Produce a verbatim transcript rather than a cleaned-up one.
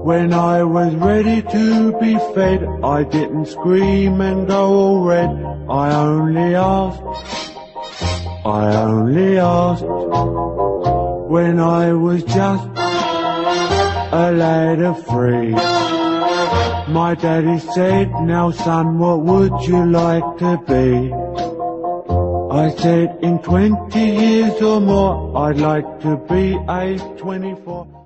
When I was ready to be fed, I didn't scream and go all red. I only asked, I only asked, when I was just a lad of three. My daddy said, now son, what would you like to be? I said, in twenty years or more, I'd like to be age twenty-four.